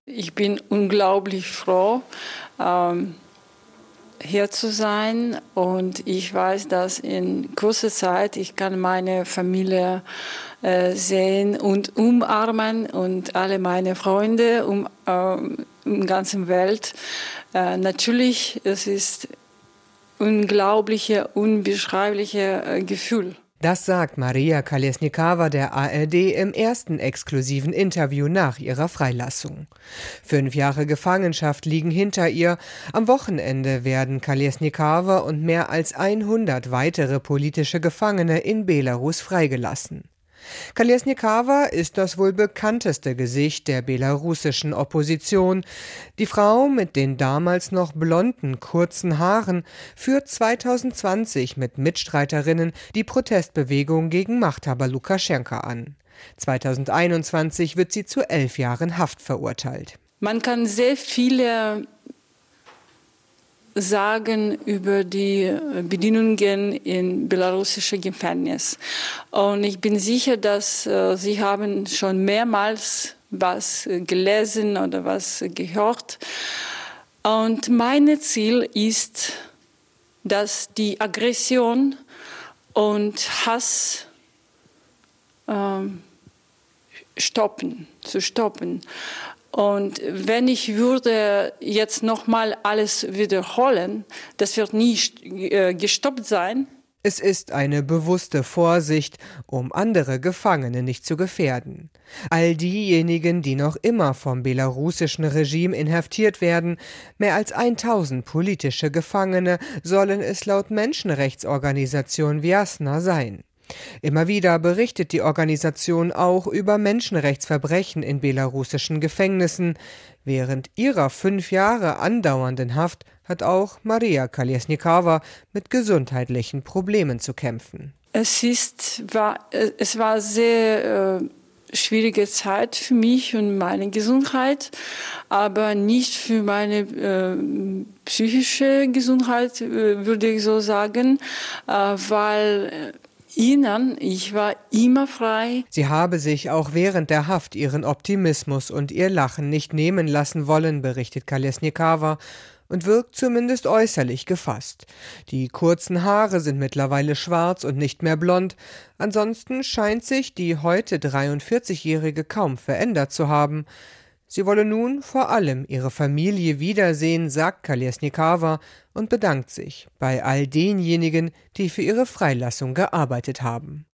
Ich bin unglaublich froh, hier zu sein, und ich weiß, dass in kurzer Zeit ich kann meine Familie sehen und umarmen und alle meine Freunde in der ganzen Welt. Natürlich, es ist unglaubliche, unbeschreibliche Gefühl. Das sagt Maria Kolesnikava der ARD im ersten exklusiven Interview nach ihrer Freilassung. 5 Jahre Gefangenschaft liegen hinter ihr. Am Wochenende werden Kolesnikava und mehr als 100 weitere politische Gefangene in Belarus freigelassen. Kolesnikava ist das wohl bekannteste Gesicht der belarussischen Opposition. Die Frau mit den damals noch blonden, kurzen Haaren führt 2020 mit Mitstreiterinnen die Protestbewegung gegen Machthaber Lukaschenka an. 2021 wird sie zu 11 Jahren Haft verurteilt. Man kann sehr viele sagen über die Bedingungen in belarussischen Gefängnissen. Und ich bin sicher, dass Sie haben schon mehrmals was gelesen oder was gehört. Und mein Ziel ist, dass die Aggression und Hass zu stoppen. Und wenn ich würde jetzt nochmal alles wiederholen, das wird nie gestoppt sein. Es ist eine bewusste Vorsicht, um andere Gefangene nicht zu gefährden. All diejenigen, die noch immer vom belarussischen Regime inhaftiert werden, mehr als 1000 politische Gefangene, sollen es laut Menschenrechtsorganisation Viasna sein. Immer wieder berichtet die Organisation auch über Menschenrechtsverbrechen in belarussischen Gefängnissen. Während ihrer 5 Jahre andauernden Haft hat auch Maria Kolesnikava mit gesundheitlichen Problemen zu kämpfen. Es war sehr schwierige Zeit für mich und meine Gesundheit, aber nicht für meine psychische Gesundheit, würde ich so sagen, weil ich war immer frei. Sie habe sich auch während der Haft ihren Optimismus und ihr Lachen nicht nehmen lassen wollen, berichtet Kolesnikava, und wirkt zumindest äußerlich gefasst. Die kurzen Haare sind mittlerweile schwarz und nicht mehr blond. Ansonsten scheint sich die heute 43-Jährige kaum verändert zu haben. Sie wolle nun vor allem ihre Familie wiedersehen, sagt Kolesnikava und bedankt sich bei all denjenigen, die für ihre Freilassung gearbeitet haben.